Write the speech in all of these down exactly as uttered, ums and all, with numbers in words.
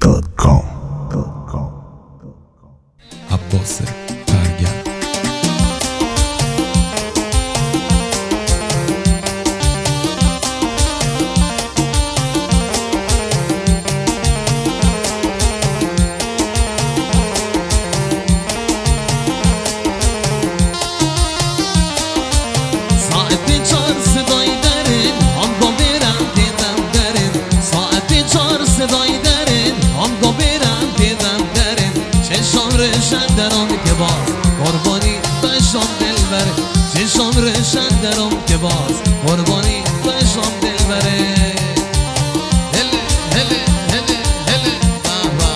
دات کام. عباس برگرد. قربانی بشم دلبره چشم رشن درم که باز قربانی بشم دلبره هله هله هله هله بابا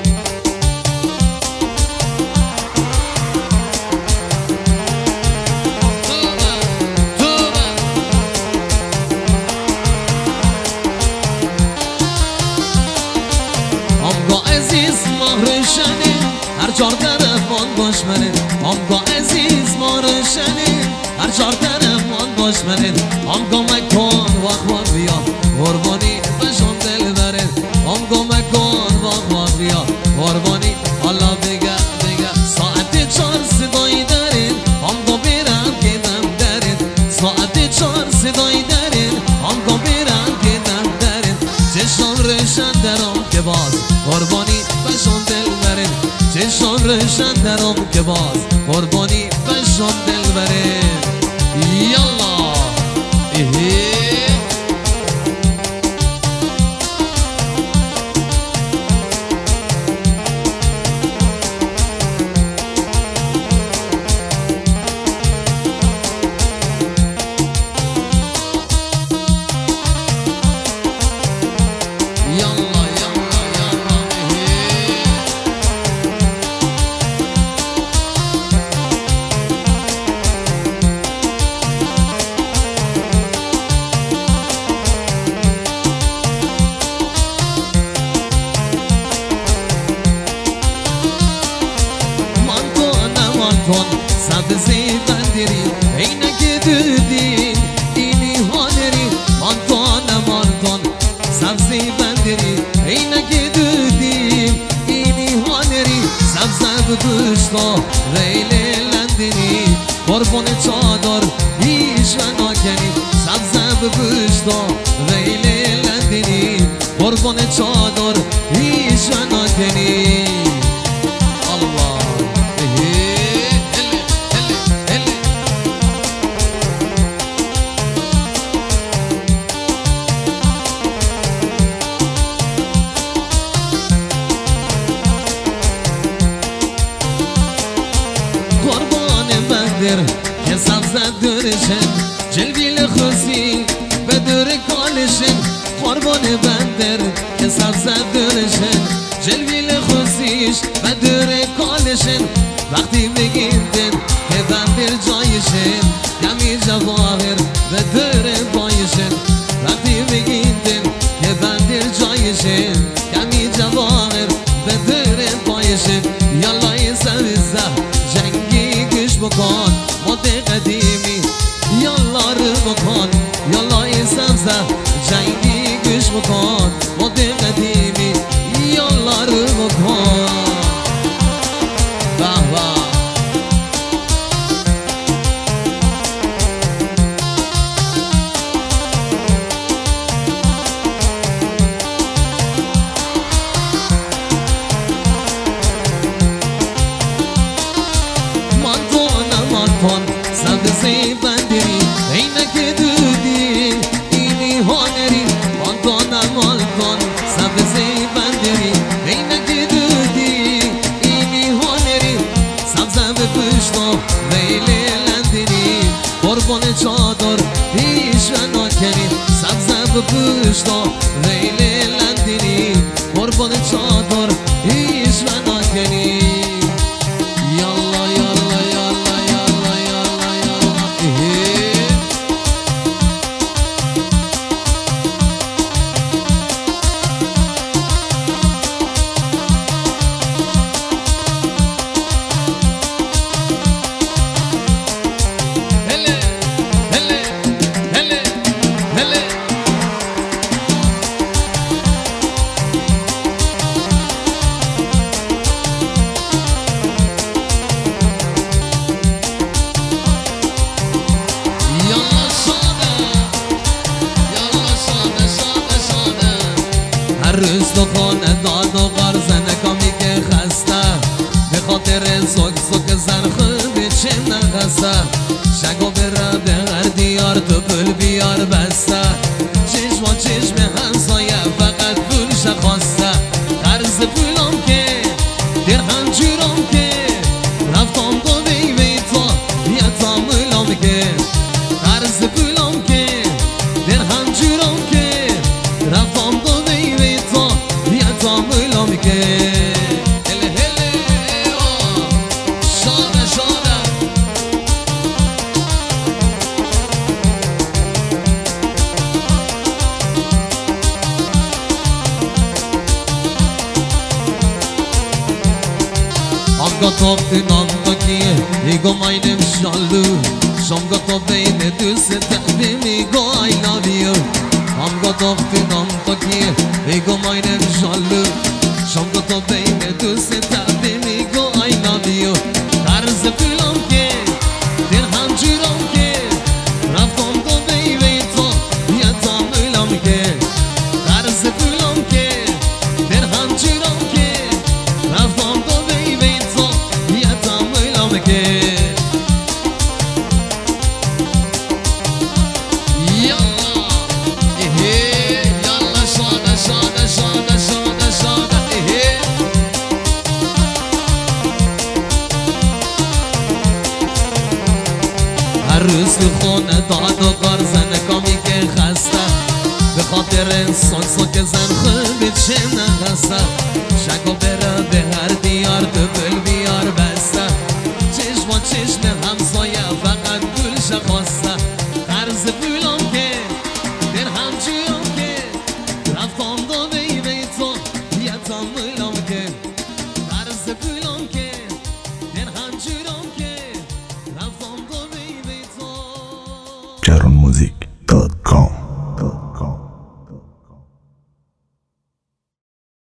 آمگا عزیز مهرشنی هر جار طرفان باش منه آمگا عزیز مهرشنی هر جار طرفان باش منه آمگا مکان وقت وقت بیا قربانی بشم دل بره آمگا مکان وقت وقت بیا قربانی حالا بگه بگه ساعت چار صدایی دارین آمگا برم که دم دارین ساعت چار صدایی دارین آمگا برم که دم دارین چشم رشن درم که باز قربانی بشم دل بره چشم رشن درم که باز قربانی بشم دل بره یالا ایهی سبزی بندری اینک دودی اینی هانری مانتون مانتون سبزی بندری اینک دودی اینی هانری سبزه بپشتا ویلی لندنی قربان چادر هیچ و ناکنی سبزه بپشتا ویلی لندنی قربان چادر هیچ و ناکنی الله که سبزه دورشن جلویل خوزی به دور کالشن قربان بندر که سبزه دورشن جلویل خوزیش به دور کالشن وقتی بگیندن که بندر جایشن کمی جواهر به دور بایشن وقتی بگیندن که بندر جایشن کمی جواهر به دور بایشن یالا این سبزه جنگی گش بکن مد قدیمی یالا رو بکن یالا این سبزه جنگی گش بکن مد قدیمی یالا رو بکن بابا سبزی بندری اینک دودی اینی هانری مانتون مانتون سبزی بندری اینک دودی اینی هانری سبزه بپشتا ویلی لندنی قربان چادر هیچ و ناکنی سبزه بپشتا ویلی لندنی قربان چادر هیچ و ناکنی یالا یالا یالا یالا یالا یالا هله هله هله هله روز تو خانه داد و غرزنه کامی که خسته به خاطر زوک زوک زن خوبی چه نخسته شگو بره به هر دیار تو پول بیار بسته چشم و چشم همسایه فقط پول شخواسته قرض پولم که درهم جورم که رفتم دو بیوی تو یه تا مولم که قرض پولم که درهم جورم که رفتم دو بیوی تو یه تا مولم که گفتم تو کیه میگو ماینم شالو شم گفتم بین دوست تقدیم میگو I love you هم گفتم تو کیه میگو ماینم شالو شم گفتم بین دوست تقدیم میگو I love you قرض پولم که درهم جورم که رفتم تو بیوی تو یه تا مولم که قرض پولم که درهم جورم که رفتم تو بیوی تو روز تو خونه داد و غرزنه کامی که خسته به خاطر سانسو که زن خوبی چه نخسته شگو بره به هر دیار تو